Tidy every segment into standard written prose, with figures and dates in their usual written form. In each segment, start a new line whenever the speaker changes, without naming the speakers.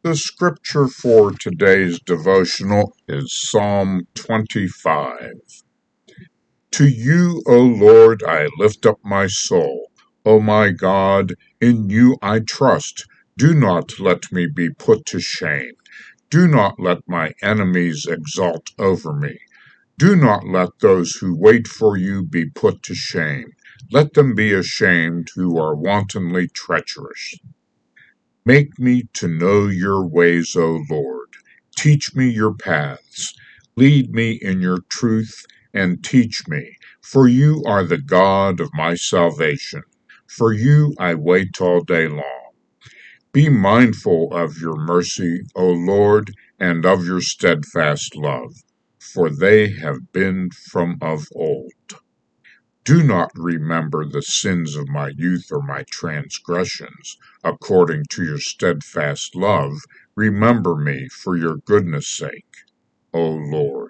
The scripture for today's devotional is Psalm 25. To you, O Lord, I lift up my soul. O my God, in you I trust. Do not let me be put to shame. Do not let my enemies exult over me. Do not let those who wait for you be put to shame. Let them be ashamed who are wantonly treacherous. Make me to know your ways, O Lord. Teach me your paths. Lead me in your truth and teach me, for you are the God of my salvation. For you I wait all day long. Be mindful of your mercy, O Lord, and of your steadfast love, for they have been from of old. Do not remember the sins of my youth or my transgressions. According to your steadfast love, remember me for your goodness' sake, O Lord.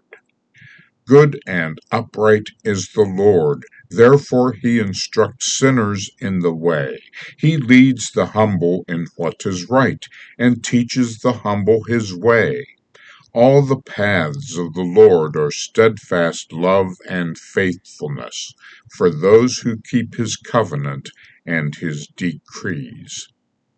Good and upright is the Lord, therefore he instructs sinners in the way. He leads the humble in what is right, and teaches the humble his way. All the paths of the Lord are steadfast love and faithfulness for those who keep his covenant and his decrees.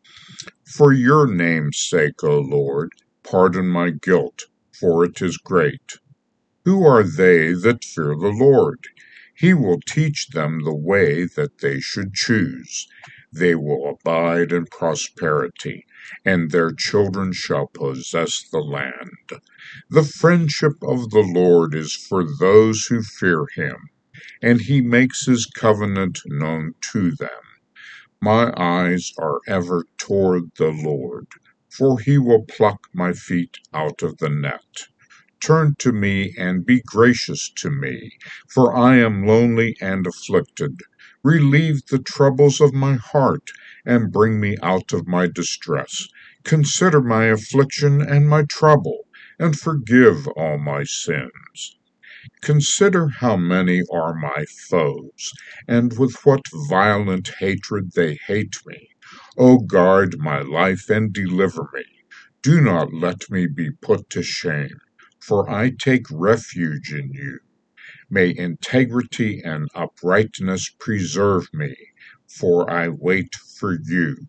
For your name's sake, O Lord, pardon my guilt, for it is great. Who are they that fear the Lord? He will teach them the way that they should choose. They will abide in prosperity, and their children shall possess the land. The friendship of the Lord is for those who fear him, and he makes his covenant known to them. My eyes are ever toward the Lord, for he will pluck my feet out of the net. Turn to me and be gracious to me, for I am lonely and afflicted. Relieve the troubles of my heart, and bring me out of my distress. Consider my affliction and my trouble, and forgive all my sins. Consider how many are my foes, and with what violent hatred they hate me. O guard my life and deliver me. Do not let me be put to shame, for I take refuge in you. May integrity and uprightness preserve me, for I wait for you.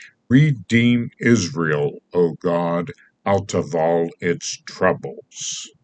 Redeem Israel, O God, out of all its troubles.